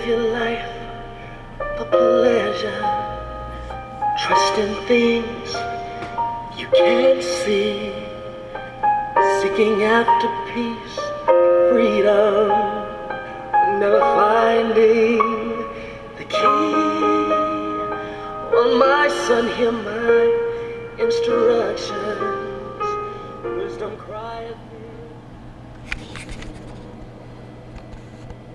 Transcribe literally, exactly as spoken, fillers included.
live your life for pleasure, trust in things you can't see, seeking after peace, freedom, never finding the key. Oh, my son, hear my instructions. Wisdom crieth.